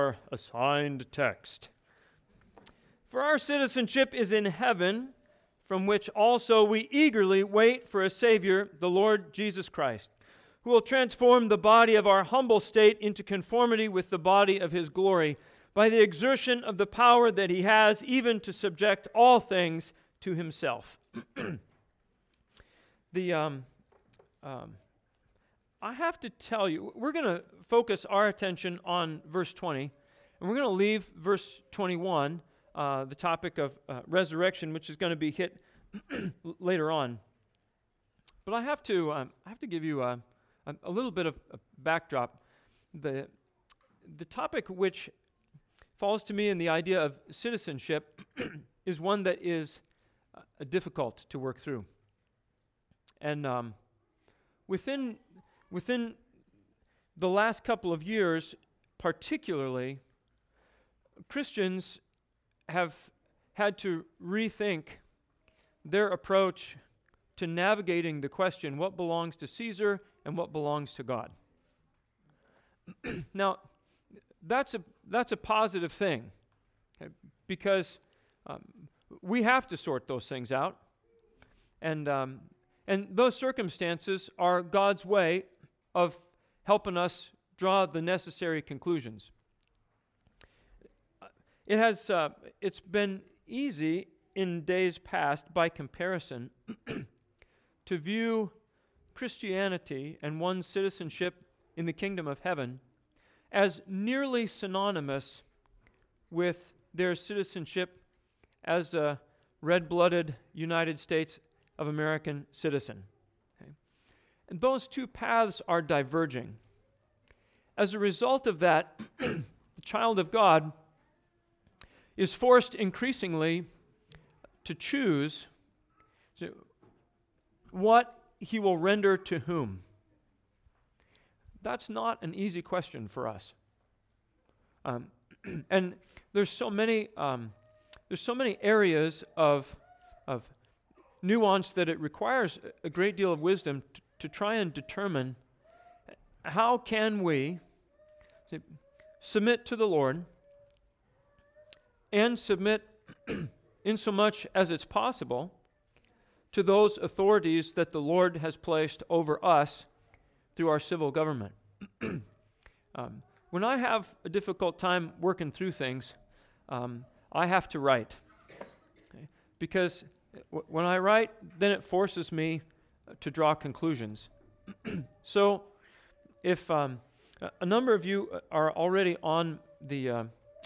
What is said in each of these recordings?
Our assigned text. For our citizenship is in heaven, from which also we eagerly wait for a Savior, the Lord Jesus Christ, who will transform the body of our humble state into conformity with the body of his glory, by the exertion of the power that he has, even to subject all things to himself. I have to tell you, we're going to focus our attention on verse 20, and we're going to leave verse 21, the topic of resurrection, which is going to be hit later on. But I have to give you a little bit of a backdrop. The topic which falls to me in the idea of citizenship is one that is difficult to work through. And within the last couple of years, particularly, Christians have had to rethink their approach to navigating the question, what belongs to Caesar and what belongs to God? Now, that's a positive thing, okay, because we have to sort those things out, and those circumstances are God's way of helping us draw the necessary conclusions. It's been easy in days past, by comparison, to view Christianity and one's citizenship in the kingdom of heaven as nearly synonymous with their citizenship as a red-blooded United States of American citizen. Okay? And those two paths are diverging. As a result of that, the child of God is forced increasingly to choose what he will render to whom. That's not an easy question for us. And there's so many areas of nuance that it requires a great deal of wisdom to try and determine how can we submit to the Lord and submit in so much as it's possible to those authorities that the Lord has placed over us through our civil government. When I have a difficult time working through things, I have to write. Okay? Because when I write, then it forces me to draw conclusions. So if a number of you are already on the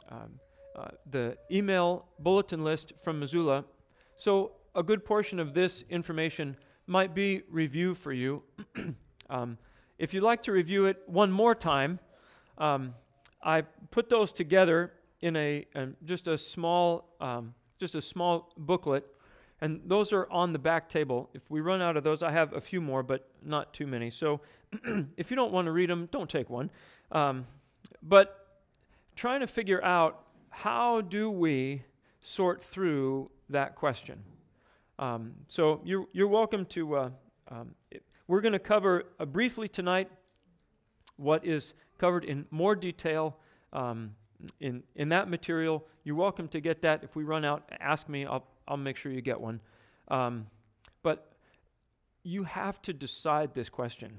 email bulletin list from Missoula, so a good portion of this information might be review for you. If you'd like to review it one more time, I put those together in just a small booklet, and those are on the back table. If we run out of those, I have a few more, but not too many. So if you don't want to read them, don't take one. But trying to figure out, how do we sort through that question? So you're welcome to, we're going to cover briefly tonight what is covered in more detail in that material. You're welcome to get that. If we run out, ask me. I'll make sure you get one. But you have to decide this question.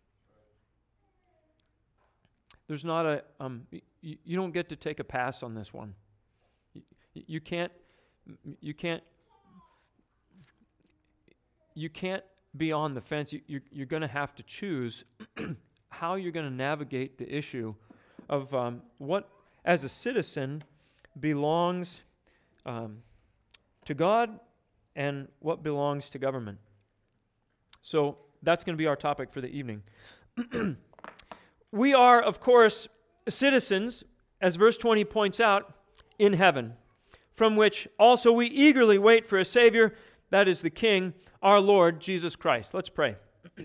There's not a, you don't get to take a pass on this one. You can't be on the fence. You're going to have to choose how you're going to navigate the issue of what, as a citizen, belongs to God and what belongs to government. So that's going to be our topic for the evening. We are, of course, citizens, as verse 20 points out, in heaven, from which also we eagerly wait for a Savior, that is the King, our Lord Jesus Christ. Let's pray.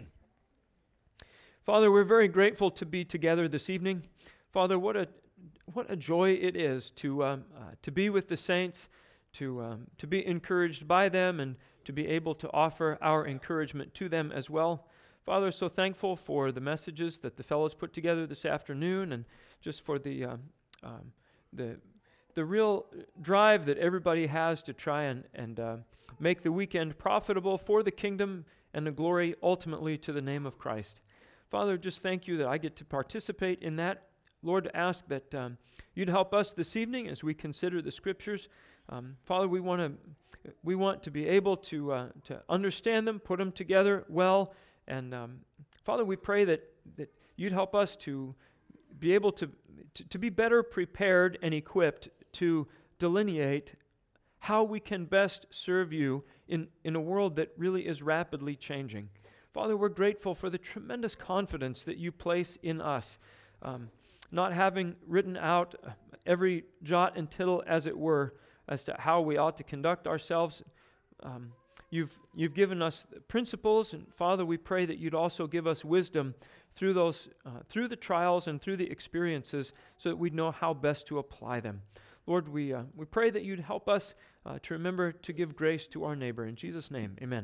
Father, we're very grateful to be together this evening. Father, what a joy it is to be with the saints, to be encouraged by them, and to be able to offer our encouragement to them as well. Father, so thankful for the messages that the fellows put together this afternoon, and just for the the real drive that everybody has to try and make the weekend profitable for the kingdom and the glory ultimately to the name of Christ. Father, just thank you that I get to participate in that. Lord, ask that you'd help us this evening as we consider the Scriptures. Father, we want to be able to understand them, put them together well, and Father, we pray that you'd help us to be able to be better prepared and equipped to delineate how we can best serve you in a world that really is rapidly changing. Father, we're grateful for the tremendous confidence that you place in us. Not having written out every jot and tittle, as it were, as to how we ought to conduct ourselves, you've given us principles, and Father, we pray that you'd also give us wisdom through those, through the trials and through the experiences, so that we'd know how best to apply them. Lord, we pray that you'd help us to remember to give grace to our neighbor. In Jesus' name, amen.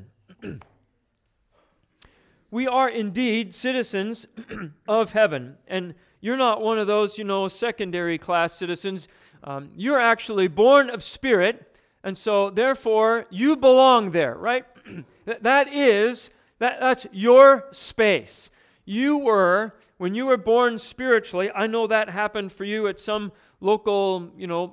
We are indeed citizens of heaven, and you're not one of those, secondary class citizens. You're actually born of Spirit, and so therefore you belong there, right? That's your space. When you were born spiritually, I know that happened for you at some local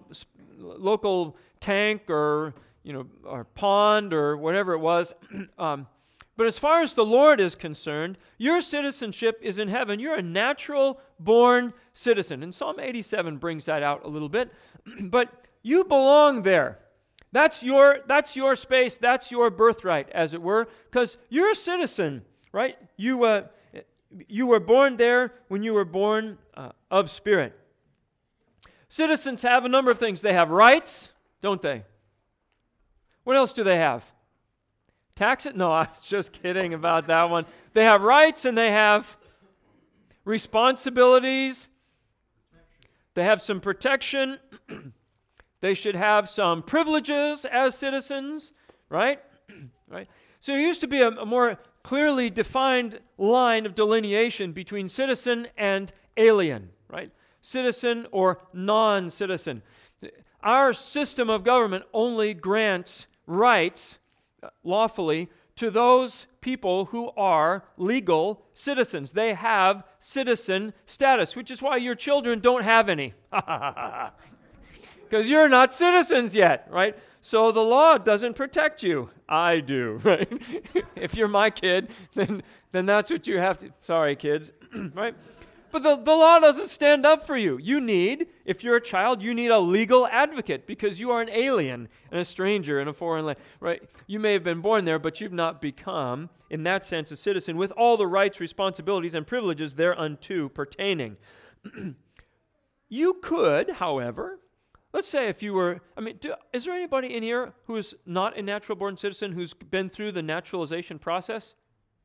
tank or pond or whatever it was. But as far as the Lord is concerned, your citizenship is in heaven. You're a natural-born citizen. And Psalm 87 brings that out a little bit. But you belong there. That's your space. That's your birthright, as it were, because you're a citizen, right? You were born there when you were born of Spirit. Citizens have a number of things. They have rights, don't they? What else do they have? Taxes? No, I was just kidding about that one. They have rights and they have responsibilities. They have some protection. They should have some privileges as citizens, right? Right. So there used to be a more clearly defined line of delineation between citizen and alien, right? Citizen or non-citizen. Our system of government only grants rights lawfully to those people who are legal citizens. They have citizen status, which is why your children don't have any. Because you're not citizens yet, right? So the law doesn't protect you. I do, right? If you're my kid, then that's what you have to... Sorry, kids, right? But the law doesn't stand up for you. If you're a child, you need a legal advocate because you are an alien and a stranger in a foreign land, right? You may have been born there, but you've not become, in that sense, a citizen with all the rights, responsibilities, and privileges thereunto pertaining. You could, however, let's say if you were, is there anybody in here who is not a natural-born citizen who's been through the naturalization process?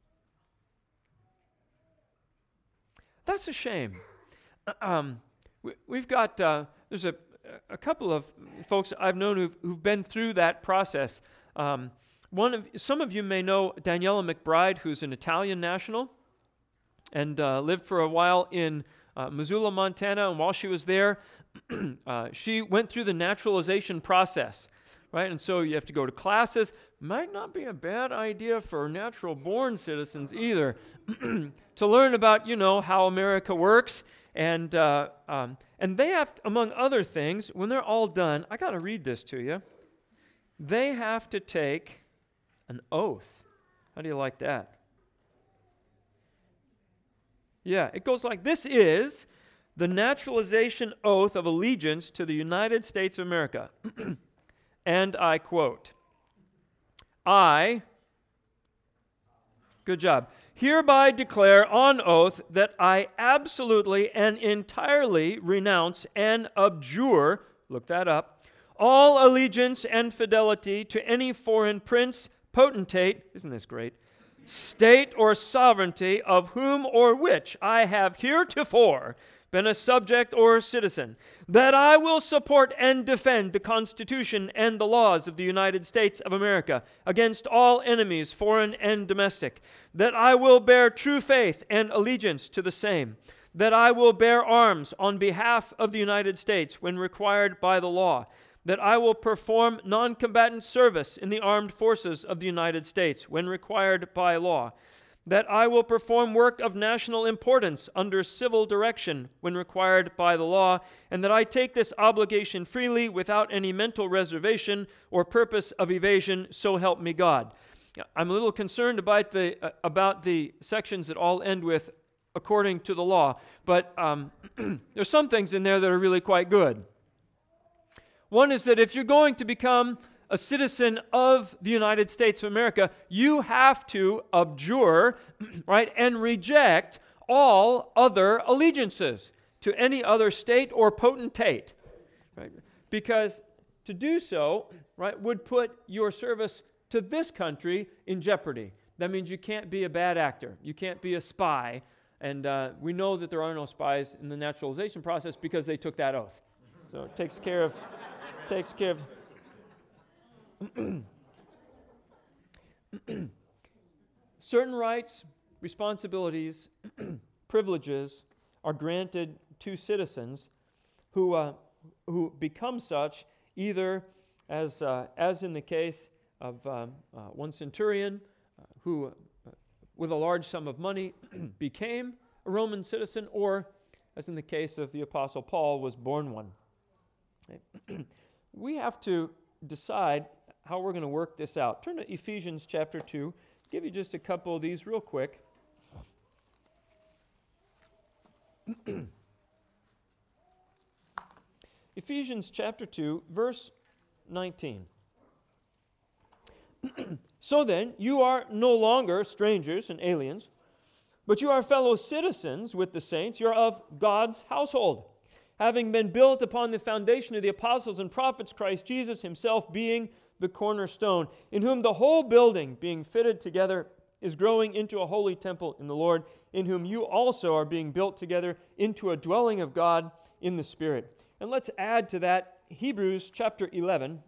That's a shame. We've got, there's a couple of folks I've known who've been through that process. Some of you may know Daniela McBride, who's an Italian national and lived for a while in Missoula, Montana. And while she was there, she went through the naturalization process, right? And so you have to go to classes. Might not be a bad idea for natural-born citizens either, to learn about, how America works. And they have, among other things, when they're all done, I got to read this to you. They have to take an oath. How do you like that? Yeah, it goes like, this is the naturalization oath of allegiance to the United States of America. And I quote, good job, hereby declare on oath that I absolutely and entirely renounce and abjure, look that up, all allegiance and fidelity to any foreign prince, potentate, isn't this great, state or sovereignty of whom or which I have heretofore been a subject or citizen, that I will support and defend the Constitution and the laws of the United States of America against all enemies, foreign and domestic, that I will bear true faith and allegiance to the same, that I will bear arms on behalf of the United States when required by the law, that I will perform non-combatant service in the armed forces of the United States when required by law, that I will perform work of national importance under civil direction when required by the law, and that I take this obligation freely without any mental reservation or purpose of evasion, so help me God. I'm a little concerned about the sections that all end with according to the law, but there's some things in there that are really quite good. One is that if you're going to become a citizen of the United States of America, you have to abjure, right, and reject all other allegiances to any other state or potentate, right? Because to do so, right, would put your service to this country in jeopardy. That means you can't be a bad actor. You can't be a spy. And we know that there are no spies in the naturalization process because they took that oath. So it takes care of certain rights, responsibilities, privileges are granted to citizens who become such either as in the case of one centurion who, with a large sum of money, became a Roman citizen, or, as in the case of the Apostle Paul, was born one. We have to decide how we're going to work this out. Turn to Ephesians chapter 2. I'll give you just a couple of these real quick. Ephesians chapter 2, verse 19. So then, you are no longer strangers and aliens, but you are fellow citizens with the saints. You're of God's household, having been built upon the foundation of the apostles and prophets, Christ Jesus himself being the cornerstone, in whom the whole building, being fitted together, is growing into a holy temple in the Lord, in whom you also are being built together into a dwelling of God in the Spirit. And let's add to that Hebrews chapter 11,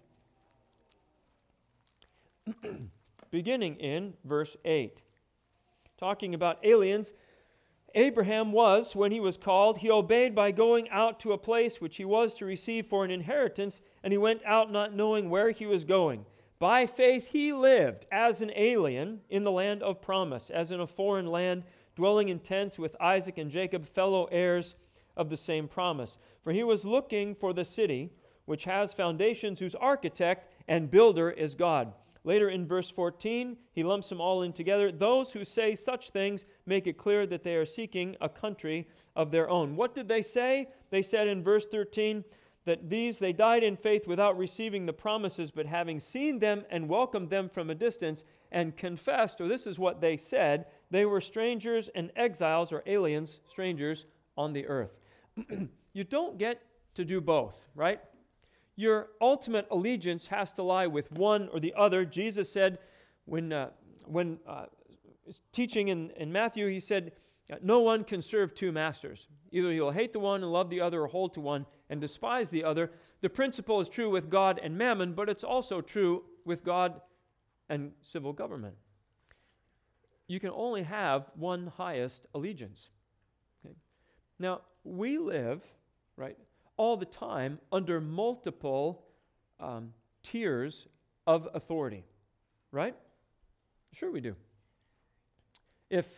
beginning in verse 8. Talking about aliens, Abraham was, when he was called, he obeyed by going out to a place which he was to receive for an inheritance, and he went out not knowing where he was going. By faith he lived as an alien in the land of promise, as in a foreign land, dwelling in tents with Isaac and Jacob, fellow heirs of the same promise. For he was looking for the city which has foundations, whose architect and builder is God. Later in verse 14, he lumps them all in together. Those who say such things make it clear that they are seeking a country of their own. What did they say? They said in verse 13 that they died in faith without receiving the promises, but having seen them and welcomed them from a distance and confessed, or this is what they said, they were strangers and exiles, or aliens, strangers on the earth. You don't get to do both, right? Your ultimate allegiance has to lie with one or the other. Jesus said when teaching in Matthew, he said, no one can serve two masters. Either you'll hate the one and love the other, or hold to one and despise the other. The principle is true with God and mammon, but it's also true with God and civil government. You can only have one highest allegiance. Okay? Now, we live, right, all the time under multiple tiers of authority, right? Sure we do. If,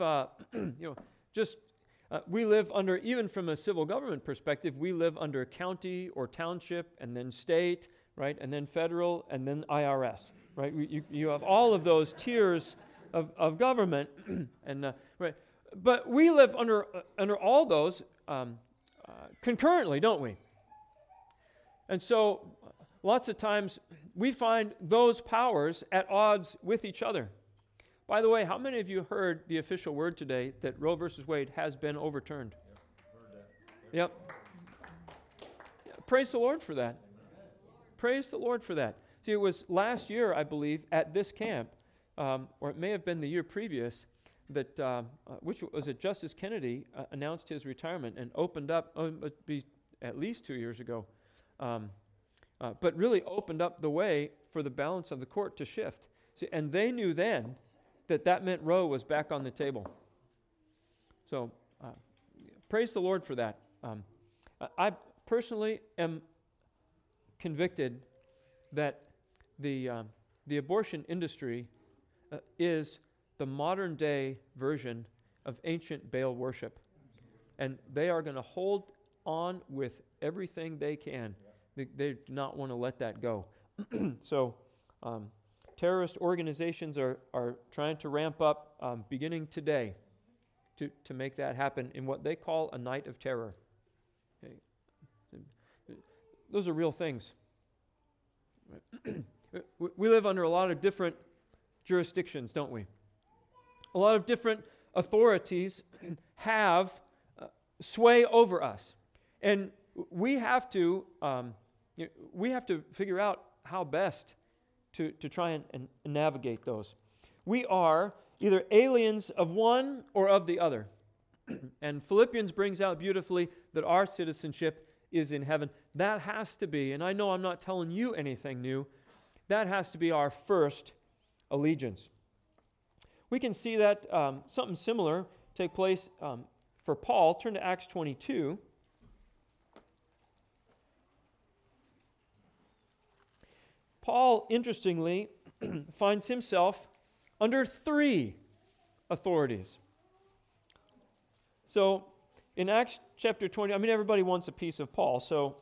we live under, even from a civil government perspective, we live under county or township, and then state, right, and then federal, and then IRS, right? You have all of those tiers of government, and right. But we live under all those concurrently, don't we? And so, lots of times, we find those powers at odds with each other. By the way, how many of you heard the official word today that Roe versus Wade has been overturned? Yep. Praise the Lord for that. Praise the Lord for that. See, it was last year, I believe, at this camp, or it may have been the year previous, that which was it? Justice Kennedy announced his retirement and opened up. It'd be at least 2 years ago. But really opened up the way for the balance of the court to shift. See, and they knew then that meant Roe was back on the table. So praise the Lord for that. I personally am convicted that the abortion industry is the modern day version of ancient Baal worship. And they are going to hold on with everything they can. They do not want to let that go. So terrorist organizations are trying to ramp up beginning today to make that happen in what they call a night of terror. Okay. Those are real things. We live under a lot of different jurisdictions, don't we? A lot of different authorities have sway over us. And we have to figure out how best to try and navigate those. We are either aliens of one or of the other. And Philippians brings out beautifully that our citizenship is in heaven. That has to be, and I know I'm not telling you anything new, that has to be our first allegiance. We can see that something similar take place for Paul. Turn to Acts 22. Paul, interestingly, finds himself under 3 authorities. So, in Acts chapter 20, everybody wants a piece of Paul, so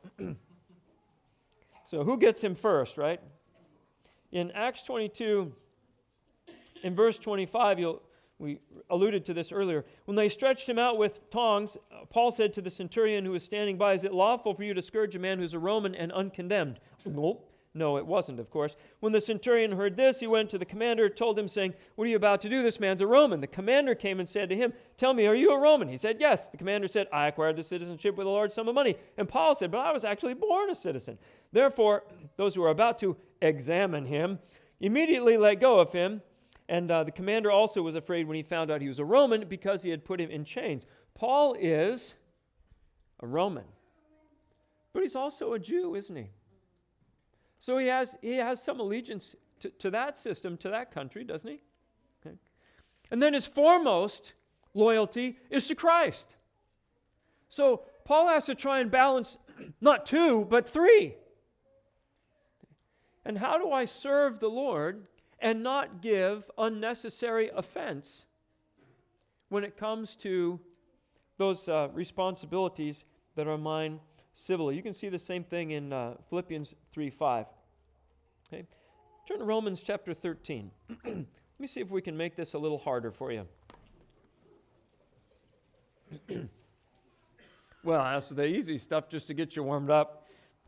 who gets him first, right? In Acts 22, in verse 25, we alluded to this earlier. When they stretched him out with tongs, Paul said to the centurion who was standing by, "Is it lawful for you to scourge a man who's a Roman and uncondemned?" No, it wasn't, of course. When the centurion heard this, he went to the commander, told him, saying, "What are you about to do? This man's a Roman." The commander came and said to him, "Tell me, are you a Roman?" He said, "Yes." The commander said, "I acquired the citizenship with a large sum of money." And Paul said, "But I was actually born a citizen." Therefore, those who were about to examine him immediately let go of him. And the commander also was afraid when he found out he was a Roman because he had put him in chains. Paul is a Roman. But he's also a Jew, isn't he? So he has some allegiance to that system, to that country, doesn't he? Okay. And then his foremost loyalty is to Christ. So Paul has to try and balance not 2, but 3. And how do I serve the Lord and not give unnecessary offense when it comes to those responsibilities that are mine civilly? You can see the same thing in Philippians 3:5. Okay? Turn to Romans chapter 13. Let me see if we can make this a little harder for you. Well, that's the easy stuff just to get you warmed up.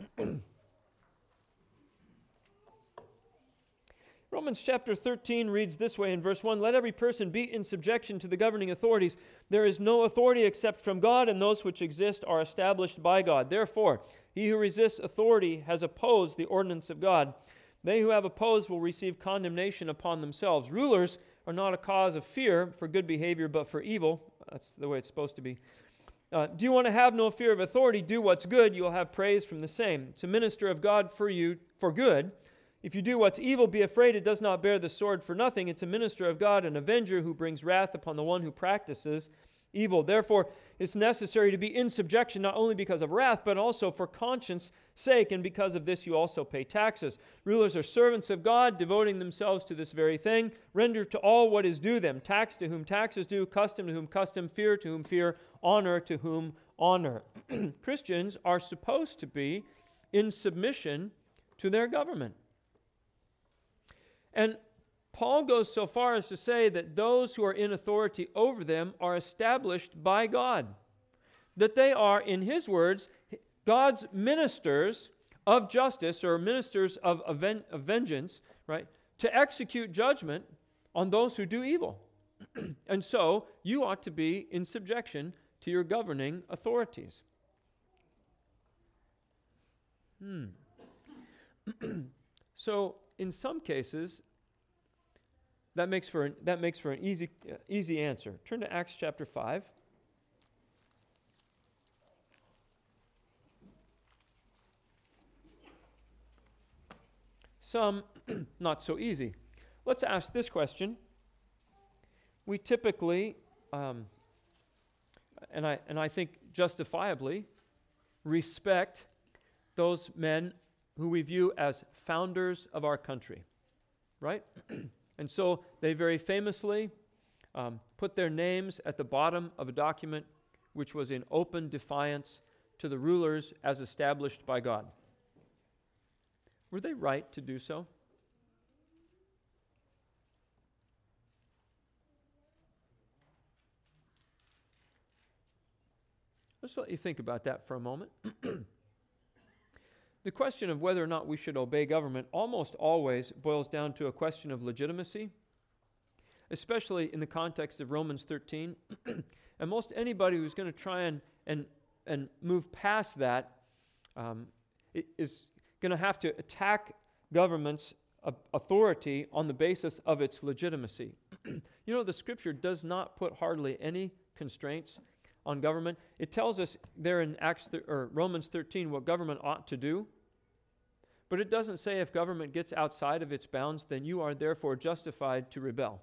Romans chapter 13 reads this way in verse 1, "Let every person be in subjection to the governing authorities. There is no authority except from God, and those which exist are established by God. Therefore, he who resists authority has opposed the ordinance of God. They who have opposed will receive condemnation upon themselves. Rulers are not a cause of fear for good behavior, but for evil." That's the way it's supposed to be. "Do you want to have no fear of authority? Do what's good. You will have praise from the same. It's a minister of God for you for good. If you do what's evil, be afraid it does not bear the sword for nothing. It's a minister of God, an avenger who brings wrath upon the one who practices evil. Therefore, it's necessary to be in subjection, not only because of wrath, but also for conscience sake, and because of this you also pay taxes. Rulers are servants of God, devoting themselves to this very thing. Render to all what is due them. Tax to whom tax is due, custom to whom custom, fear to whom fear, honor to whom honor." Christians are supposed to be in submission to their government. And Paul goes so far as to say that those who are in authority over them are established by God. That they are, in his words, God's ministers of justice, or ministers of vengeance, right, to execute judgment on those who do evil. And so, you ought to be in subjection to your governing authorities. So, in some cases, that makes for an easy answer. Turn to Acts chapter 5. Some not so easy. Let's ask this question. We typically, and I think justifiably, respect those men who we view as founders of our country, right? And so they very famously put their names at the bottom of a document which was in open defiance to the rulers as established by God. Were they right to do so? Let's let you think about that for a moment. The question of whether or not we should obey government almost always boils down to a question of legitimacy, especially in the context of Romans 13. And most anybody who's going to try and move past that is going to have to attack government's authority on the basis of its legitimacy. You know, the Scripture does not put hardly any constraints on government. It tells us there in Romans 13 what government ought to do, but it doesn't say if government gets outside of its bounds, then you are therefore justified to rebel.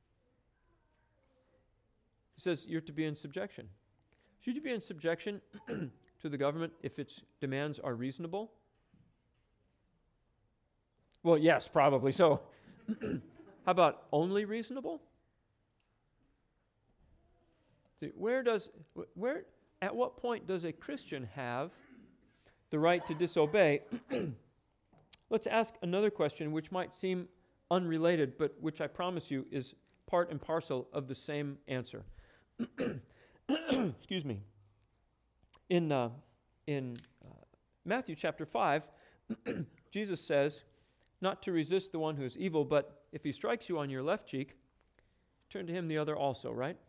It says you're to be in subjection. Should you be in subjection to the government if its demands are reasonable? Well, yes, probably so. How about only reasonable? See, at what point does a Christian have the right to disobey? Let's ask another question which might seem unrelated, but which I promise you is part and parcel of the same answer. Excuse me. In Matthew chapter 5, Jesus says, not to resist the one who is evil, but if he strikes you on your left cheek, turn to him the other also, right?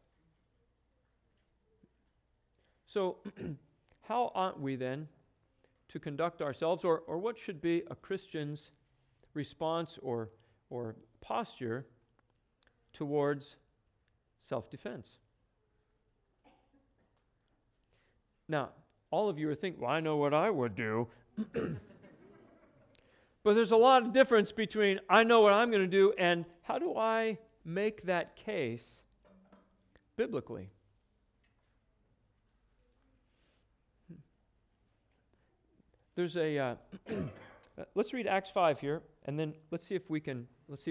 So, how ought we then to conduct ourselves, or what should be a Christian's response or posture towards self-defense? Now, all of you are thinking, well, I know what I would do. But there's a lot of difference between I know what I'm going to do and how do I make that case biblically? There's a let's read Acts 5 here, and then let's see if we can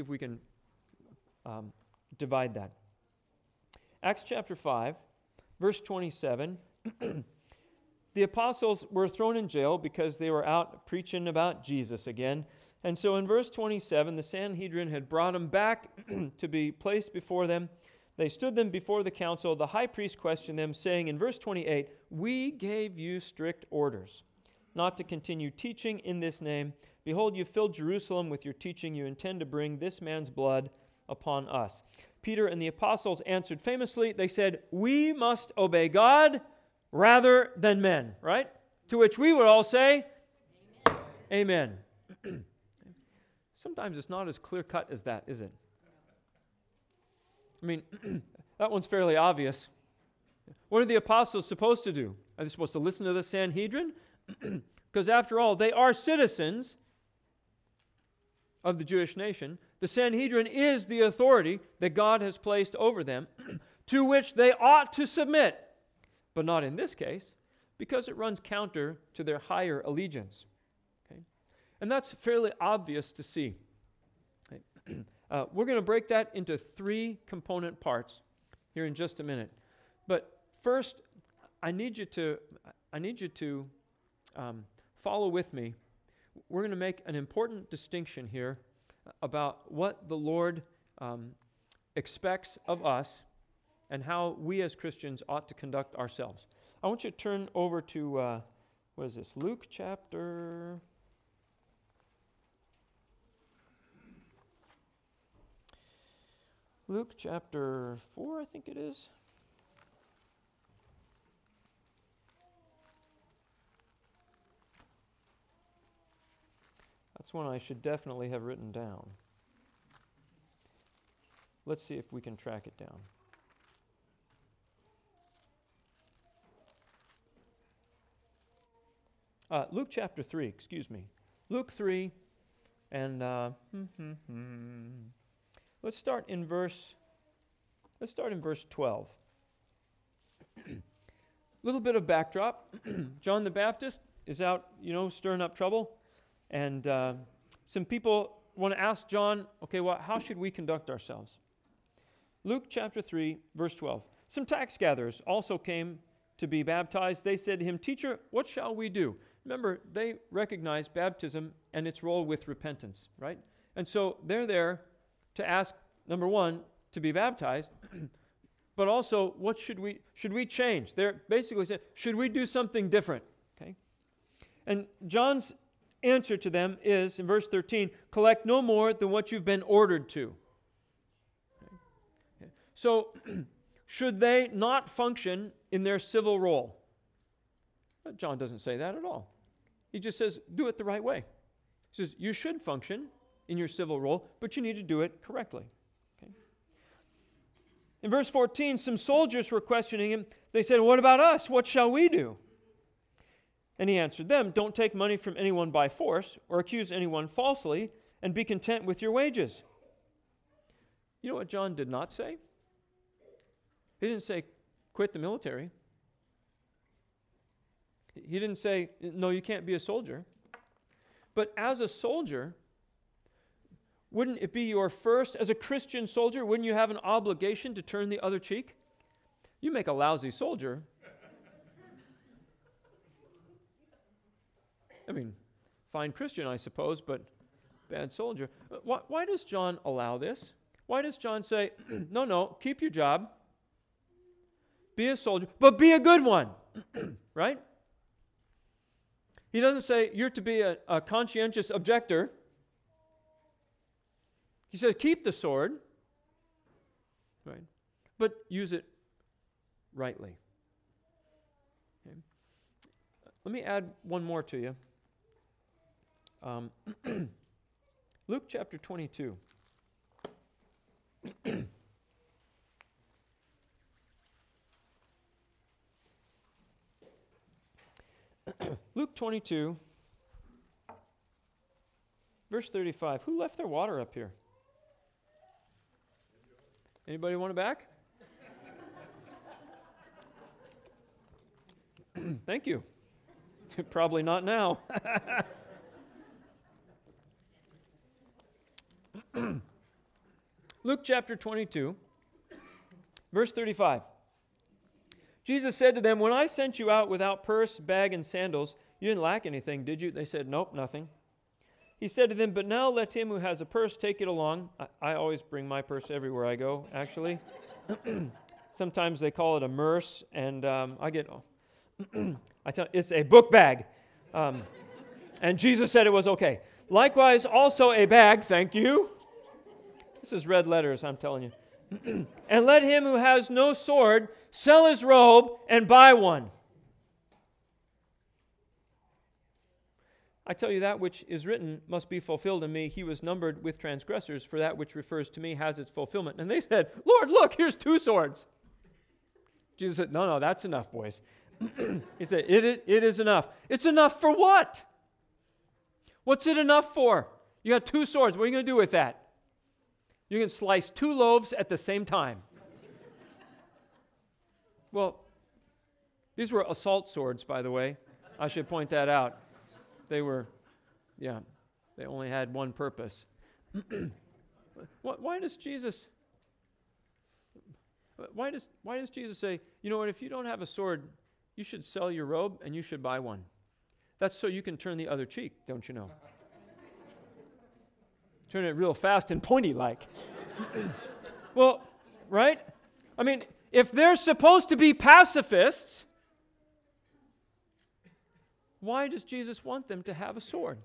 divide that. Acts chapter 5, verse 27. The apostles were thrown in jail because they were out preaching about Jesus again. And so in verse 27, the Sanhedrin had brought them back to be placed before them. They stood them before the council. The high priest questioned them, saying in verse 28, "We gave you strict orders not to continue teaching in this name. Behold, you filled Jerusalem with your teaching. You intend to bring this man's blood upon us." Peter and the apostles answered famously. They said, "We must obey God rather than men," right? To which we would all say, Amen. Amen. Sometimes it's not as clear-cut as that, is it? I mean, that one's fairly obvious. What are the apostles supposed to do? Are they supposed to listen to the Sanhedrin? Because after all, they are citizens of the Jewish nation. The Sanhedrin is the authority that God has placed over them, to which they ought to submit. But not in this case, because it runs counter to their higher allegiance. Okay? And that's fairly obvious to see. Okay? We're going to break that into 3 component parts here in just a minute. But first, I need you to follow with me. We're going to make an important distinction here about what the Lord expects of us and how we as Christians ought to conduct ourselves. I want you to turn over to, Luke chapter 4, I think it is. That's one I should definitely have written down. Let's see if we can track it down. Luke chapter 3, excuse me. Luke 3, and let's start in verse 12. little bit of backdrop. John the Baptist is out, stirring up trouble. And some people want to ask John, okay, well, how should we conduct ourselves? Luke chapter 3, verse 12. Some tax gatherers also came to be baptized. They said to him, "Teacher, what shall we do?" Remember, they recognize baptism and its role with repentance, right? And so they're there to ask, number one, to be baptized, but also, what should we change? They're basically saying, should we do something different? Okay? And John's answer to them is, in verse 13, collect no more than what you've been ordered to. Okay. So, should they not function in their civil role? John doesn't say that at all. He just says, do it the right way. He says, you should function in your civil role, but you need to do it correctly. Okay? In verse 14, some soldiers were questioning him. They said, what about us? What shall we do? And he answered them, don't take money from anyone by force or accuse anyone falsely, and be content with your wages. You know what John did not say? He didn't say, quit the military. He didn't say, no, you can't be a soldier. But as a soldier, wouldn't it be your first, as a Christian soldier, wouldn't you have an obligation to turn the other cheek? You make a lousy soldier. I mean, fine Christian, I suppose, but bad soldier. Why does John allow this? Why does John say, no, keep your job, be a soldier, but be a good one, right? He doesn't say you're to be a conscientious objector. He says keep the sword, right? But use it rightly. Okay. Let me add one more to you. Luke chapter 22. Luke 22, verse 35. Who left their water up here? Anybody want it back? Thank you. Probably not now. Luke chapter 22, verse 35. Jesus said to them, when I sent you out without purse, bag, and sandals, you didn't lack anything, did you? They said, nope, nothing. He said to them, but now let him who has a purse take it along. I always bring my purse everywhere I go, actually. Sometimes they call it a merce, and I get, it's a book bag. And Jesus said it was okay. Likewise, also a bag, thank you. This is red letters, I'm telling you. And let him who has no sword sell his robe and buy one. I tell you, that which is written must be fulfilled in me. He was numbered with transgressors, for that which refers to me has its fulfillment. And they said, Lord, look, here's 2 swords. Jesus said, no, that's enough, boys. He said, it is enough. It's enough for what? What's it enough for? You got 2 swords. What are you going to do with that? You can slice 2 loaves at the same time. Well, these were assault swords, by the way. I should point that out. They only had one purpose. Why does Jesus say, you know what, if you don't have a sword, you should sell your robe and you should buy one? That's so you can turn the other cheek, don't you know? Turn it real fast and pointy like. Well, right? I mean, if they're supposed to be pacifists, why does Jesus want them to have a sword?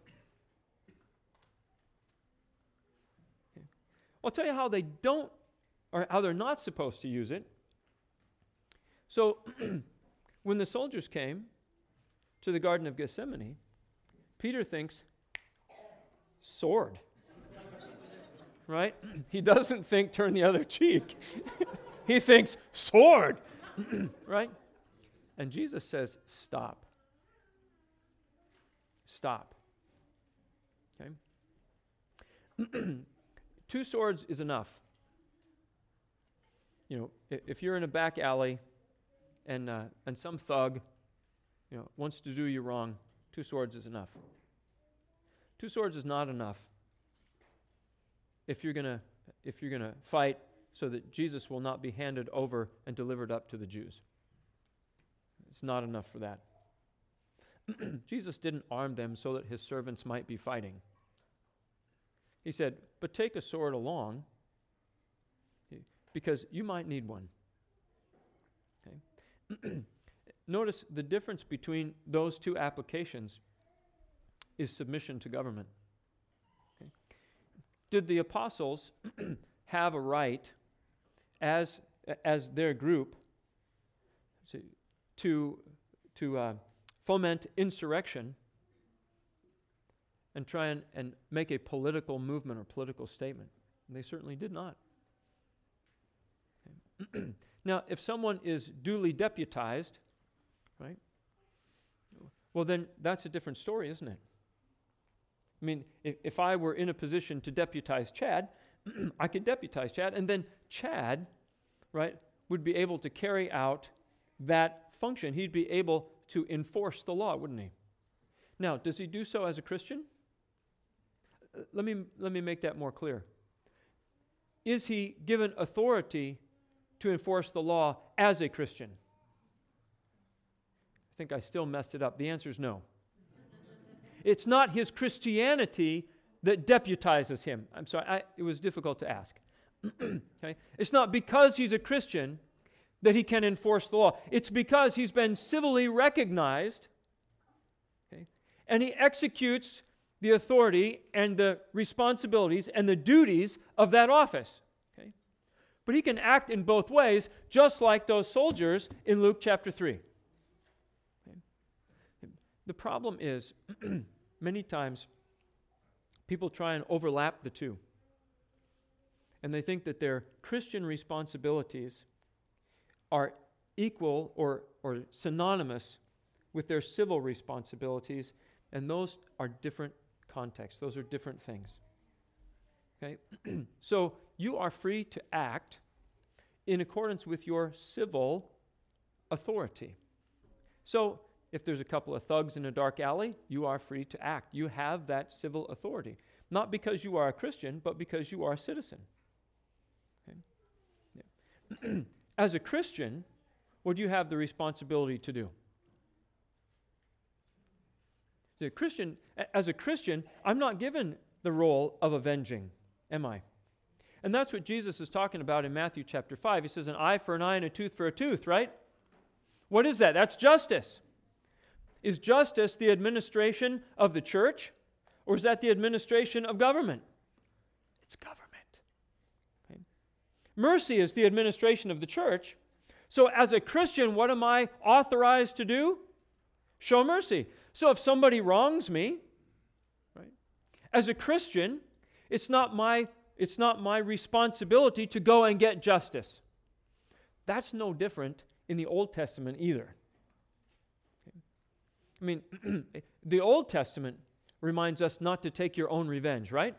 Okay. I'll tell you how they don't, or how they're not supposed to use it. So, when the soldiers came to the Garden of Gethsemane, Peter thinks, sword. Right? He doesn't think turn the other cheek. He thinks sword. Right? And Jesus says, stop. Stop. Okay? 2 swords is enough. You know, if you're in a back alley and some thug, wants to do you wrong, 2 swords is enough. 2 swords is not enough if you're gonna fight so that Jesus will not be handed over and delivered up to the Jews. It's not enough for that. Jesus didn't arm them so that his servants might be fighting. He said, but take a sword along because you might need one. Okay? Notice the difference between those 2 applications is submission to government. Okay? Did the apostles have a right as their group to foment insurrection and try and make a political movement or political statement? And they certainly did not. Okay. Now, if someone is duly deputized, right, well then that's a different story, isn't it? I mean, if I were in a position to deputize Chad, I could deputize Chad, and then Chad, right, would be able to carry out that function. He'd be able to enforce the law, wouldn't he? Now, does he do so as a Christian? Let me make that more clear. Is he given authority to enforce the law as a Christian? I think I still messed it up. The answer is no. It's not his Christianity that deputizes him. I'm sorry, it was difficult to ask. Okay? It's not because he's a Christian that he can enforce the law. It's because he's been civilly recognized, okay, and he executes the authority and the responsibilities and the duties of that office. Okay? But he can act in both ways, just like those soldiers in Luke chapter 3. Okay? The problem is, many times, people try and overlap the 2. And they think that their Christian responsibilities are equal or synonymous with their civil responsibilities, and those are different contexts. Those are different things. Okay? So you are free to act in accordance with your civil authority. So if there's a couple of thugs in a dark alley, you are free to act. You have that civil authority. Not because you are a Christian, but because you are a citizen. Okay? Yeah. As a Christian, what do you have the responsibility to do? As a Christian, I'm not given the role of avenging, am I? And that's what Jesus is talking about in Matthew chapter 5. He says, an eye for an eye and a tooth for a tooth, right? What is that? That's justice. Is justice the administration of the church, or is that the administration of government? It's government. Okay? Mercy is the administration of the church. So as a Christian, what am I authorized to do? Show mercy. So if somebody wrongs me, right, as a Christian, it's not my responsibility to go and get justice. That's no different in the Old Testament either. Okay? I mean, the Old Testament reminds us not to take your own revenge, right?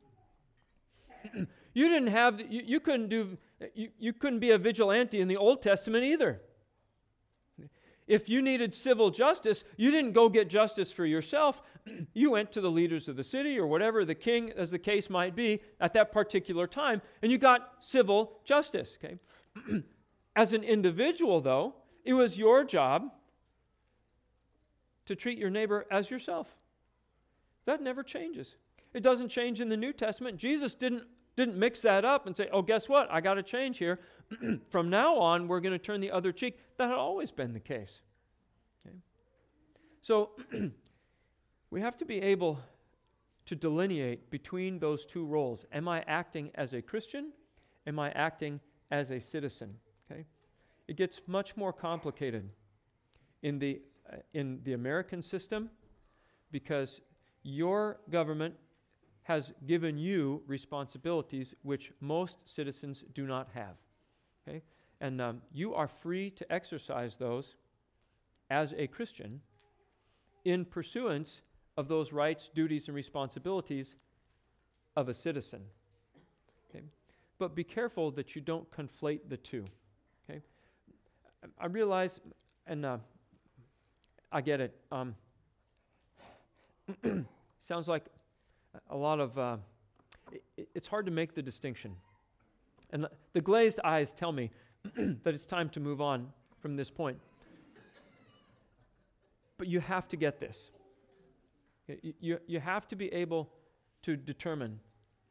You couldn't be a vigilante in the Old Testament either. If you needed civil justice, you didn't go get justice for yourself. You went to the leaders of the city or whatever, the king, as the case might be, at that particular time, and you got civil justice. Okay? As an individual, though, it was your job to treat your neighbor as yourself. That never changes. It doesn't change in the New Testament. Jesus didn't mix that up and say, oh, guess what? I got to change here. From now on, we're going to turn the other cheek. That had always been the case. Okay? So we have to be able to delineate between those 2 roles. Am I acting as a Christian? Am I acting as a citizen? Okay? It gets much more complicated in the American system because your government has given you responsibilities which most citizens do not have. Okay? And you are free to exercise those as a Christian in pursuance of those rights, duties, and responsibilities of a citizen. Okay? But be careful that you don't conflate the 2. Okay? I realize, and I get it. Sounds like a lot of, it's hard to make the distinction. And the glazed eyes tell me that it's time to move on from this point. But you have to get this. You have to be able to determine,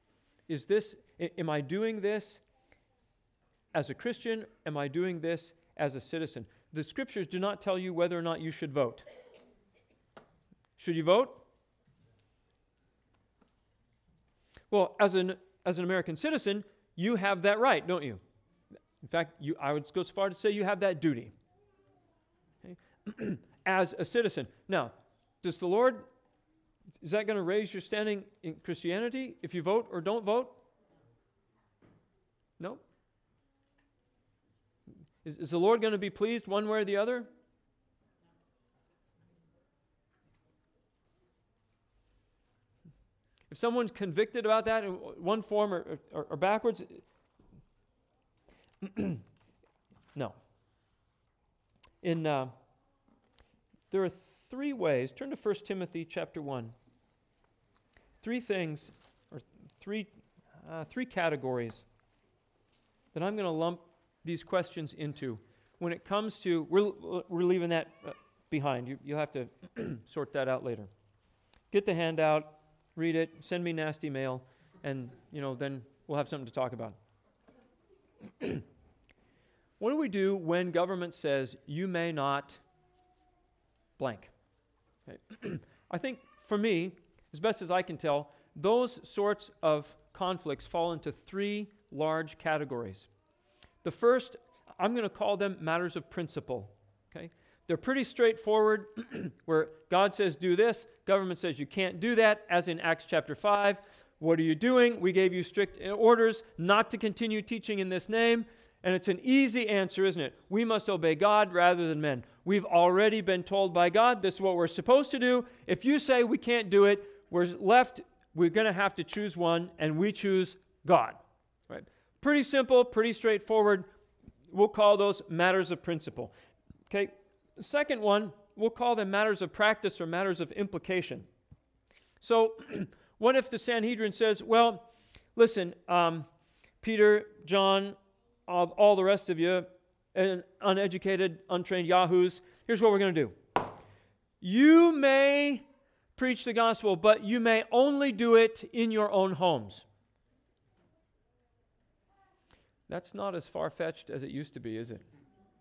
am I doing this as a Christian? Am I doing this as a citizen? The scriptures do not tell you whether or not you should vote. Should you vote? Well, as an American citizen, you have that right, don't you? In fact, I would go so far to say you have that duty. Okay? As a citizen. Now, is that going to raise your standing in Christianity if you vote or don't vote? No. Is the Lord going to be pleased one way or the other? If someone's convicted about that in one form or backwards, no. There are three ways. Turn to 1 Timothy chapter 1. Three things, or three categories that I'm going to lump these questions into. When it comes to, we're leaving that behind. You'll have to sort that out later. Get the handout, read it, send me nasty mail, and then we'll have something to talk about. What do we do when government says you may not blank? Okay. I think for me, as best as I can tell, those sorts of conflicts fall into three large categories. The first, I'm going to call them matters of principle. Okay? They're pretty straightforward, where God says do this, government says you can't do that, as in Acts chapter 5. What are you doing? We gave you strict orders not to continue teaching in this name. And it's an easy answer, isn't it? We must obey God rather than men. We've already been told by God this is what we're supposed to do. If you say we can't do it, we're going to have to choose one, and we choose God. Right? Pretty simple, pretty straightforward. We'll call those matters of principle. Okay. The second one, we'll call them matters of practice or matters of implication. So, what if the Sanhedrin says, well, listen, Peter, John, all the rest of you, uneducated, untrained yahoos, here's what we're going to do. You may preach the gospel, but you may only do it in your own homes. That's not as far-fetched as it used to be, is it?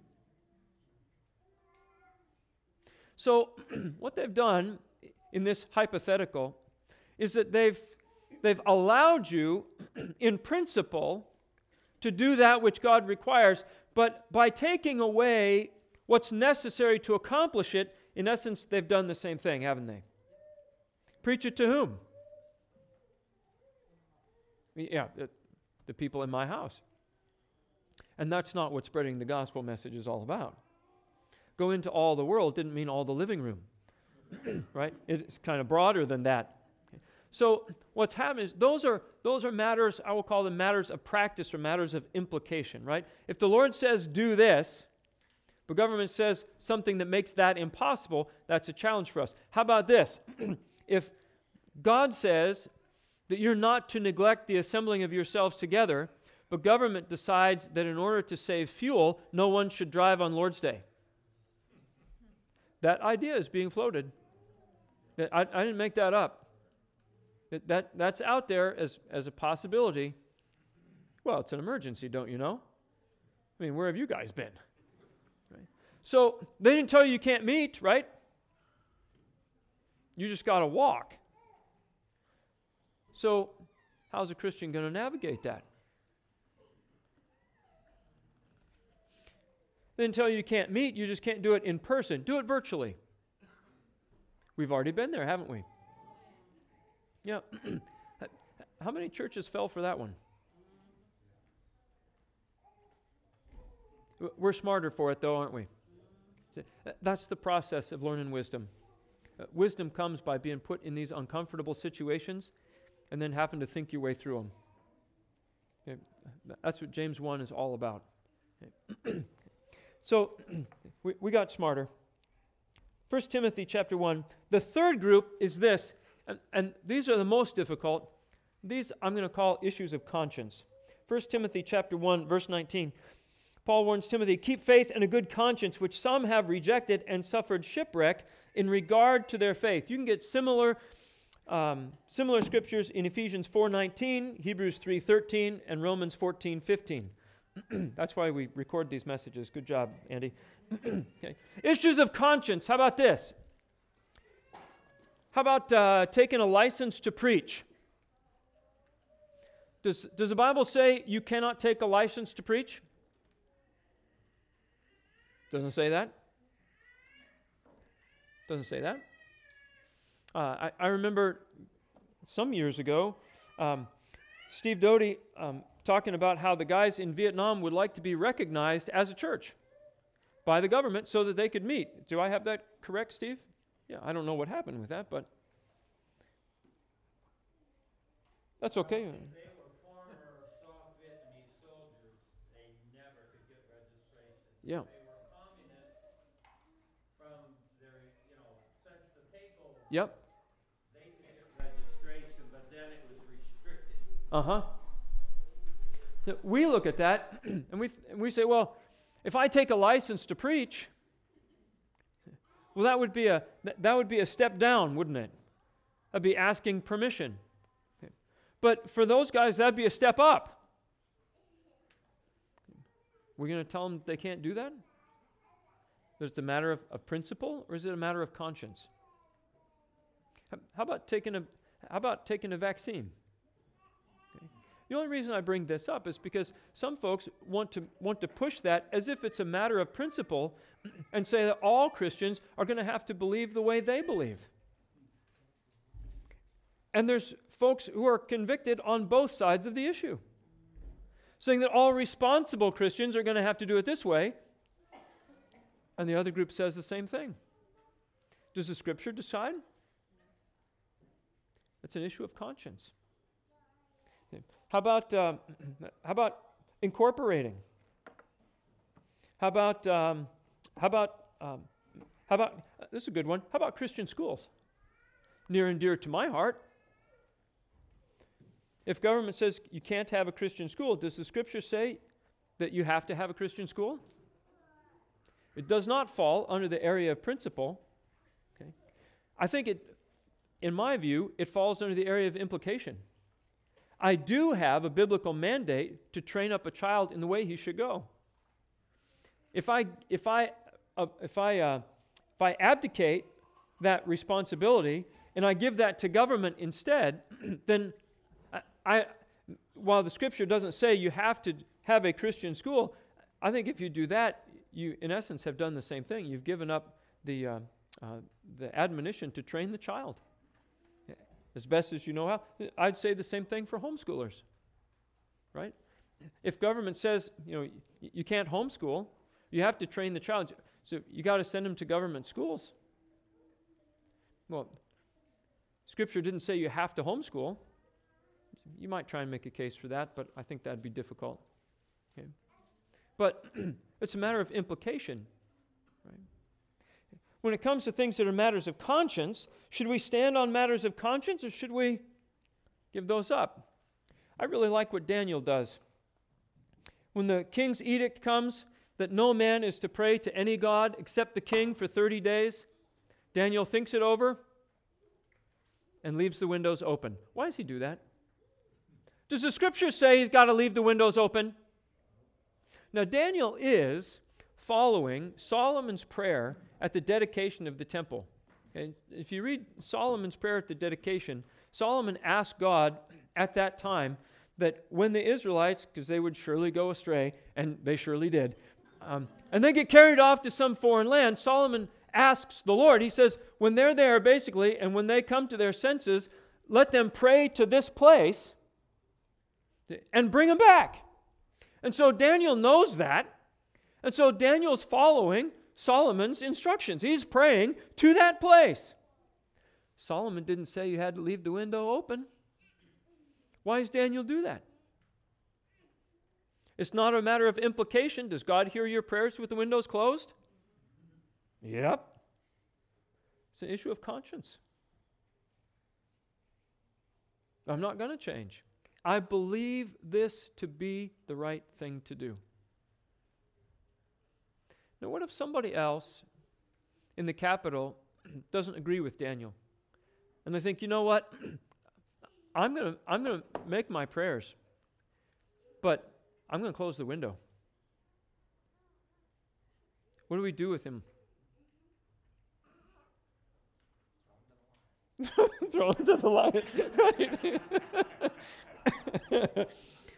So, what they've done in this hypothetical is that they've allowed you, in principle, to do that which God requires, but by taking away what's necessary to accomplish it, in essence, they've done the same thing, haven't they? Preach it to whom? Yeah, the people in my house. And that's not what spreading the gospel message is all about. Go into all the world didn't mean all the living room, right? It's kind of broader than that. So what's happening is those are matters, I will call them matters of practice or matters of implication, right? If the Lord says do this, but government says something that makes that impossible, that's a challenge for us. How about this? If God says that you're not to neglect the assembling of yourselves together, but government decides that in order to save fuel, no one should drive on Lord's Day. That idea is being floated. I didn't make that up. That's out there as a possibility. Well, it's an emergency, don't you know? I mean, where have you guys been? Right? So they didn't tell you can't meet, right? You just got to walk. So how's a Christian going to navigate that? They didn't tell you can't meet, you just can't do it in person. Do it virtually. We've already been there, haven't we? Yeah. How many churches fell for that one? We're smarter for it, though, aren't we? That's the process of learning wisdom. Wisdom comes by being put in these uncomfortable situations and then having to think your way through them. Okay. That's what James 1 is all about. Okay. So we got smarter. 1 Timothy chapter 1. The third group is this, and these are the most difficult. These I'm going to call issues of conscience. 1 Timothy chapter 1, verse 19. Paul warns Timothy, keep faith and a good conscience, which some have rejected and suffered shipwreck in regard to their faith. You can get similar scriptures in Ephesians 4:19, Hebrews 3:13, and Romans 14:15. That's why we record these messages. Good job, Andy. Okay. Issues of conscience. How about this? How about taking a license to preach? Does the Bible say you cannot take a license to preach? Doesn't say that. Doesn't say that. I remember some years ago, Steve Doty talking about how the guys in Vietnam would like to be recognized as a church by the government so that they could meet. Do I have that correct, Steve? Yeah, I don't know what happened with that, but that's okay. If they were former South Vietnamese soldiers, they never could get registration. Yeah. If they were communists from their, since the takeover, Yep. they could get registration, but then it was restricted. Uh-huh. We look at that and we say, well, if I take a license to preach, well, that would be a step down, wouldn't it? That'd be asking permission. Okay. But for those guys, that'd be a step up. We're going to tell them they can't do that? That it's a matter of principle, or is it a matter of conscience? How about taking a vaccine? The only reason I bring this up is because some folks want to push that as if it's a matter of principle and say that all Christians are going to have to believe the way they believe. And there's folks who are convicted on both sides of the issue, saying that all responsible Christians are going to have to do it this way, and the other group says the same thing. Does the Scripture decide? It's an issue of conscience. How about incorporating? How about this is a good one. How about Christian schools? Near and dear to my heart. If government says you can't have a Christian school, does the Scripture say that you have to have a Christian school? It does not fall under the area of principle. Okay. I think in my view, it falls under the area of implication. I do have a biblical mandate to train up a child in the way he should go. If I abdicate that responsibility and I give that to government instead, then while the Scripture doesn't say you have to have a Christian school, I think if you do that, you in essence have done the same thing. You've given up the admonition to train the child as best as you know how. I'd say the same thing for homeschoolers, right? If government says, you can't homeschool, you have to train the child, so you got to send them to government schools. Well, Scripture didn't say you have to homeschool. You might try and make a case for that, but I think that'd be difficult. Okay? But it's a matter of implication, right? When it comes to things that are matters of conscience, should we stand on matters of conscience or should we give those up? I really like what Daniel does. When the king's edict comes that no man is to pray to any god except the king for 30 days, Daniel thinks it over and leaves the windows open. Why does he do that? Does the Scripture say he's got to leave the windows open? Now, Daniel is following Solomon's prayer at the dedication of the temple. Okay? If you read Solomon's prayer at the dedication, Solomon asked God at that time that when the Israelites, because they would surely go astray, and they surely did, and they get carried off to some foreign land, Solomon asks the Lord, he says, when they're there basically, and when they come to their senses, let them pray to this place and bring them back. And so Daniel knows that, and so Daniel's following Solomon's instructions. He's praying to that place. Solomon didn't say you had to leave the window open. Why does Daniel do that? It's not a matter of implication. Does God hear your prayers with the windows closed? Yep. It's an issue of conscience. I'm not going to change. I believe this to be the right thing to do. Now, what if somebody else in the capital doesn't agree with Daniel? And they think, you know what? I'm going to make my prayers, but I'm going to close the window. What do we do with him? Throw him to the lion. Right.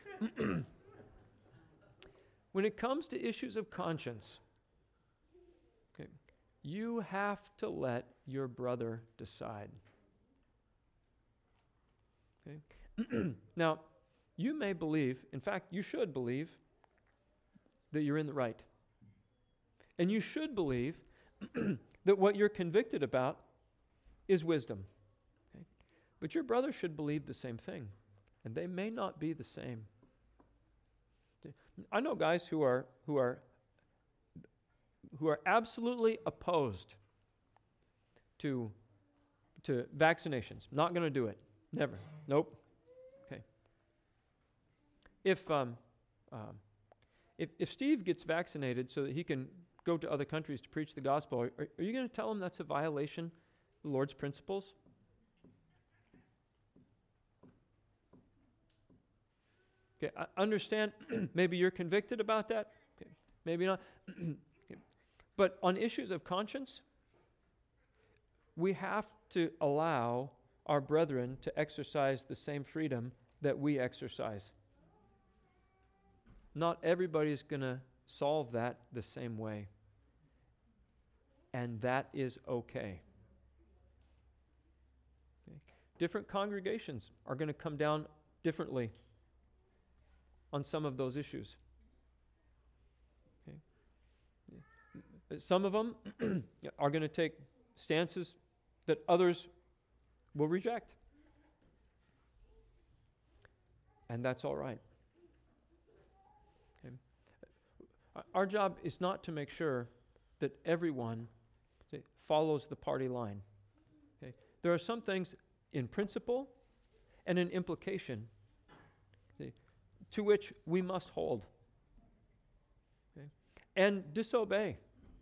When it comes to issues of conscience, okay, you have to let your brother decide. Okay? Now, you may believe, in fact, you should believe that you're in the right. And you should believe that what you're convicted about is wisdom. Okay? But your brother should believe the same thing, and they may not be the same. Okay? I know guys who are absolutely opposed to vaccinations. Not going to do it. Never. Nope. Okay. If Steve gets vaccinated so that he can go to other countries to preach the gospel, are you going to tell him that's a violation of the Lord's principles? Okay, I understand maybe you're convicted about that. Okay, maybe not. Okay. But on issues of conscience, we have to allow our brethren to exercise the same freedom that we exercise. Not everybody's going to solve that the same way. And that is okay. Okay. Different congregations are going to come down differently on some of those issues. Okay. Some of them are going to take stances that others will reject. And that's all right. Okay. Our job is not to make sure that everyone follows the party line. Okay. There are some things in principle and in implication to which we must hold and disobey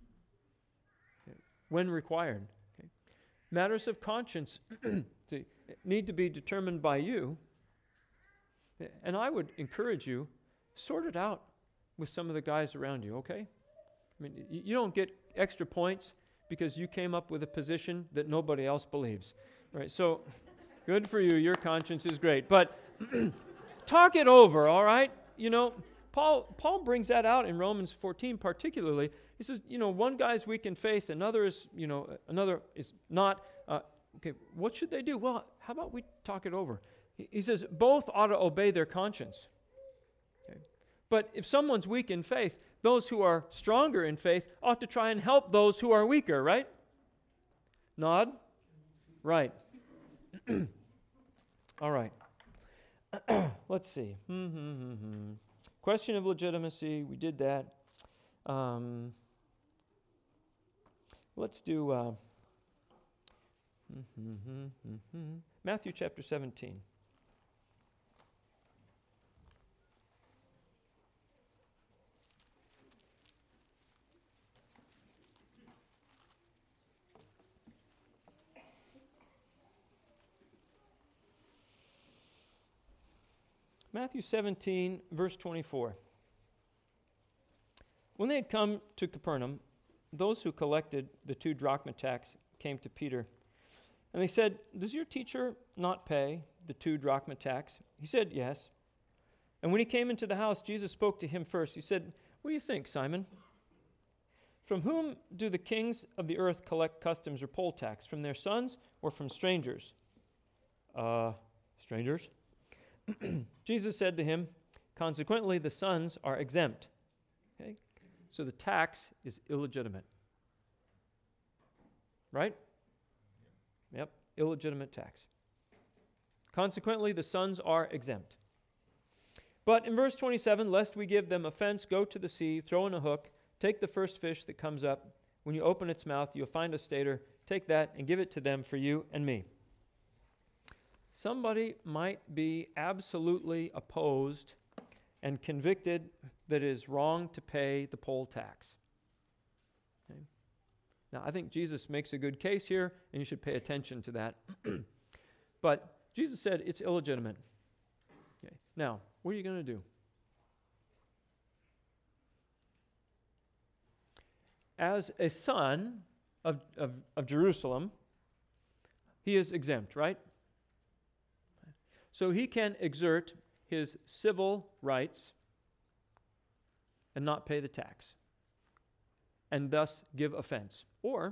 when required. Matters of conscience need to be determined by you. And I would encourage you, sort it out with some of the guys around you, okay? I mean, you don't get extra points because you came up with a position that nobody else believes. Right? So, good for you. Your conscience is great. But talk it over, all right? You know, Paul brings that out in Romans 14 particularly. He says, you know, one guy's weak in faith, another is not. Okay, what should they do? Well, how about we talk it over? He says both ought to obey their conscience. Okay. But if someone's weak in faith, those who are stronger in faith ought to try and help those who are weaker, right? Nod? Right. All right. Let's see. Question of legitimacy, we did that. Let's do Matthew chapter 17. Matthew 17, verse 24. When they had come to Capernaum, those who collected the 2 drachma tax came to Peter. And they said, "Does your teacher not pay the 2 drachma tax?" He said, "Yes." And when he came into the house, Jesus spoke to him first. He said, "What do you think, Simon? From whom do the kings of the earth collect customs or poll tax? From their sons or from strangers?" Strangers? Jesus said to him, "Consequently, the sons are exempt." Okay? So the tax is illegitimate. Right? Yep, illegitimate tax. Consequently, the sons are exempt. But in verse 27, lest we give them offense, go to the sea, throw in a hook, take the first fish that comes up. When you open its mouth, you'll find a stater. Take that and give it to them for you and me. Somebody might be absolutely opposed and convicted that it is wrong to pay the poll tax. Okay? Now, I think Jesus makes a good case here, and you should pay attention to that. But Jesus said it's illegitimate. Okay. Now, what are you going to do? As a son of Jerusalem, he is exempt, right? So he can exert his civil rights and not pay the tax, and thus give offense. Or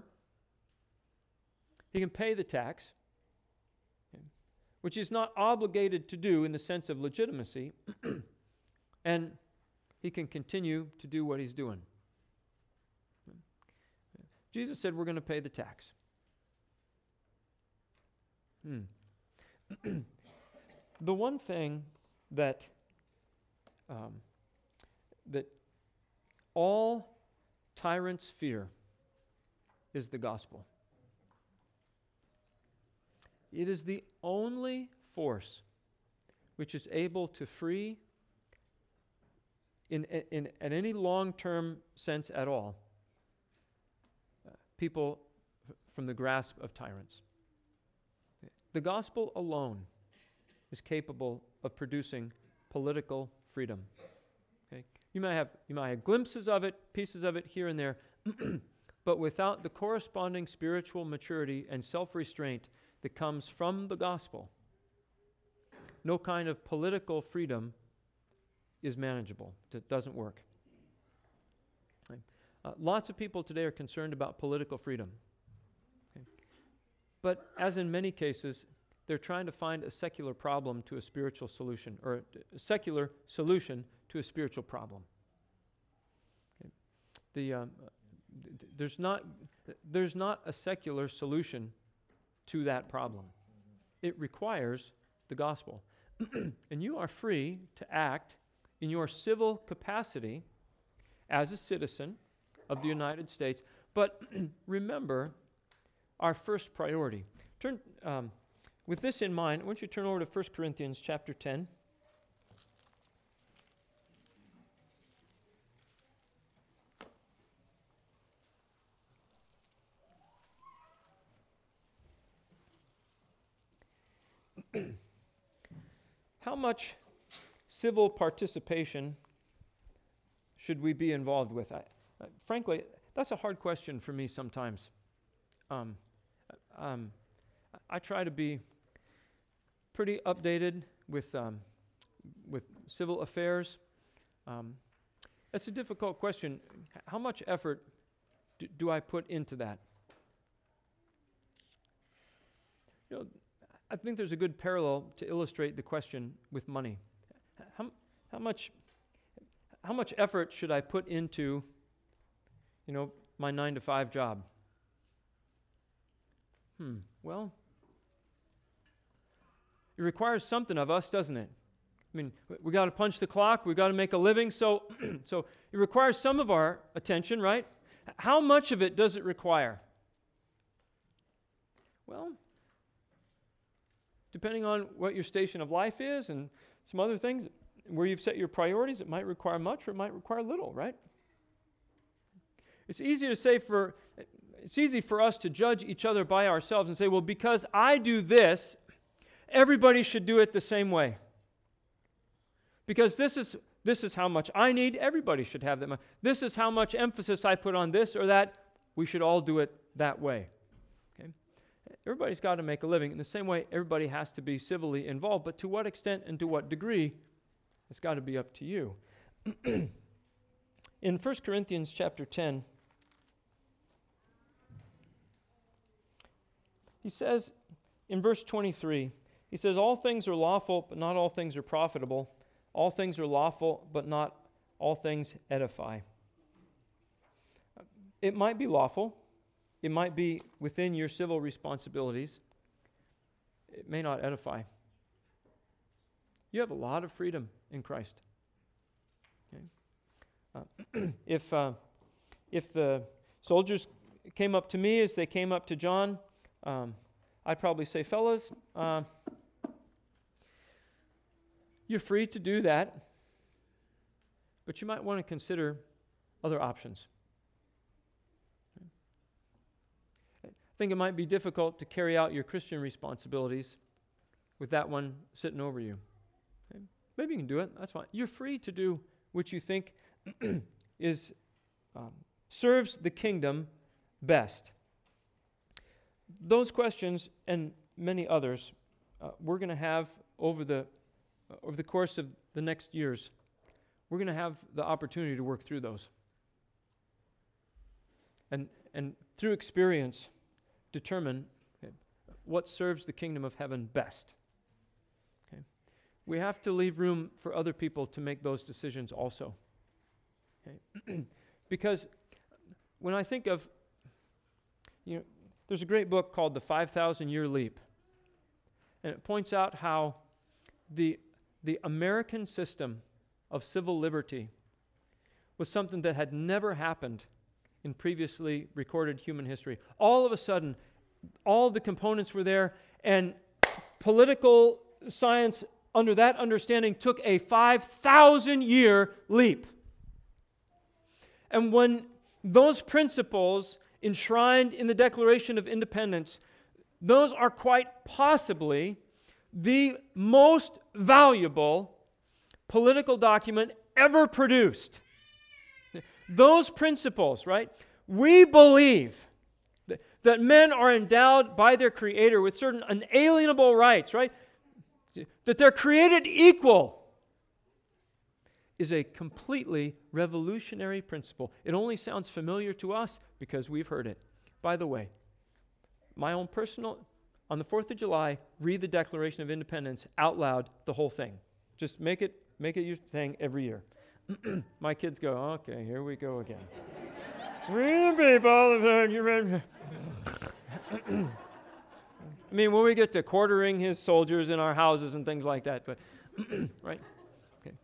he can pay the tax, okay, which he's not obligated to do in the sense of legitimacy, and he can continue to do what he's doing. Jesus said we're going to pay the tax. The one thing that that all tyrants fear is the gospel. It is the only force which is able to free, in any long-term sense at all, people from the grasp of tyrants. The gospel alone is capable of producing political freedom. Okay? You might have glimpses of it, pieces of it here and there, but without the corresponding spiritual maturity and self-restraint that comes from the gospel, no kind of political freedom is manageable. It doesn't work. Okay? Lots of people today are concerned about political freedom. Okay? But as in many cases, they're trying to find a secular problem to a spiritual solution, or a secular solution to a spiritual problem. Okay? There's not a secular solution to that problem. It requires the gospel. And you are free to act in your civil capacity as a citizen of the United States. But remember our first priority. With this in mind, I want you to turn over to 1 Corinthians chapter 10. How much civil participation should we be involved with? Frankly, that's a hard question for me sometimes. I try to be pretty updated with civil affairs. That's a difficult question. How much effort do I put into that? You know, I think there's a good parallel to illustrate the question with money. How much effort should I put into, my 9-to-5 job? Well, it requires something of us, doesn't it? I mean, we got to punch the clock, we got to make a living, so it requires some of our attention, right? How much of it does it require? Well, depending on what your station of life is and some other things, where you've set your priorities, it might require much or it might require little, right? It's easy for us to judge each other by ourselves and say, well, because I do this, everybody should do it the same way. Because this is how much I need, everybody should have that much. This is how much emphasis I put on this or that, we should all do it that way. Okay? Everybody's got to make a living. In the same way, everybody has to be civilly involved, but to what extent and to what degree, it's got to be up to you. In 1 Corinthians chapter 10, he says in verse 23, he says, all things are lawful, but not all things are profitable. All things are lawful, but not all things edify. It might be lawful. It might be within your civil responsibilities. It may not edify. You have a lot of freedom in Christ. Okay? If the soldiers came up to me as they came up to John, I'd probably say, fellas, you're free to do that, but you might want to consider other options. I think it might be difficult to carry out your Christian responsibilities with that one sitting over you. Okay? Maybe you can do it. That's fine. You're free to do what you think is serves the kingdom best. Those questions and many others we're going to have over the course of the next years. We're going to have the opportunity to work through those. And through experience, determine what serves the kingdom of heaven best. Okay? We have to leave room for other people to make those decisions also. Okay? Because when I think of, there's a great book called The 5,000-Year Leap. And it points out how the American system of civil liberty was something that had never happened in previously recorded human history. All of a sudden, all the components were there, and political science under that understanding took a 5,000-year leap. And when those principles enshrined in the Declaration of Independence, those are quite possibly the most valuable political document ever produced. Those principles, right? We believe that men are endowed by their Creator with certain unalienable rights, right? That they're created equal is a completely revolutionary principle. It only sounds familiar to us because we've heard it. By the way, my own personal, on the 4th of July, read the Declaration of Independence out loud, the whole thing. Just make it your thing every year. My kids go, okay, here we go again. Read the people, you read. I mean, when we get to quartering his soldiers in our houses and things like that, but right? Okay.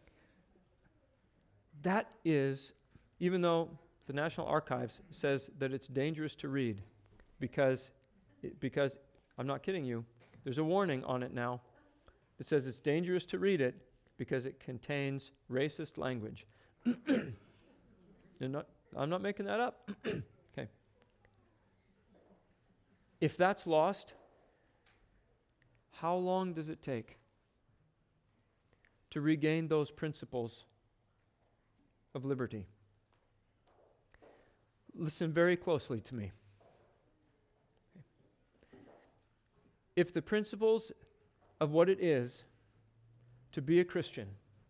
That is, even though the National Archives says that it's dangerous to read, because I'm not kidding you, there's a warning on it now that says it's dangerous to read it because it contains racist language. I'm not making that up. Okay. If that's lost, how long does it take to regain those principles of liberty? Listen very closely to me. If the principles of what it is to be a Christian,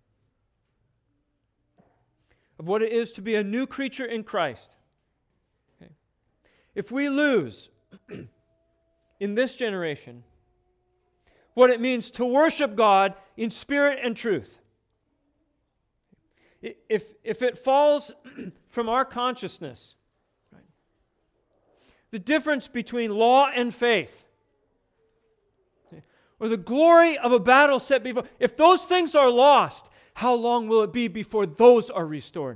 of what it is to be a new creature in Christ, okay, if we lose in this generation what it means to worship God in spirit and truth, if it falls from our consciousness, right, the difference between law and faith, or the glory of a battle set before, if those things are lost, how long will it be before those are restored?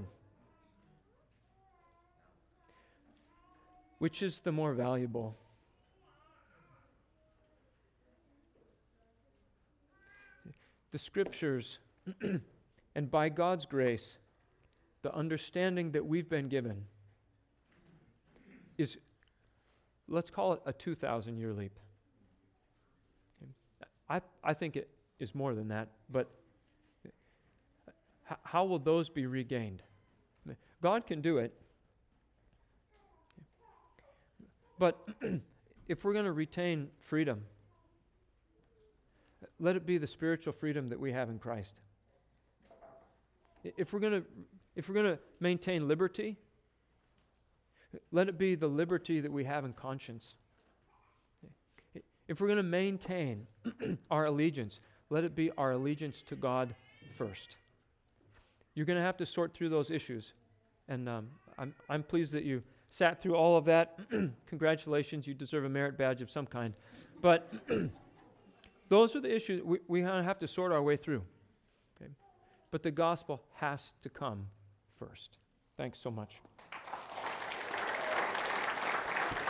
Which is the more valuable? The Scriptures, and by God's grace, the understanding that we've been given is, let's call it a 2,000-year leap. I think it is more than that, but how will those be regained? God can do it. But if we're going to retain freedom, let it be the spiritual freedom that we have in Christ. If we're going to maintain liberty, let it be the liberty that we have in conscience. If we're going to maintain our allegiance, let it be our allegiance to God first. You're going to have to sort through those issues. And I'm pleased that you sat through all of that. Congratulations, you deserve a merit badge of some kind. But those are the issues we have to sort our way through. but the gospel has to come first. Thanks so much.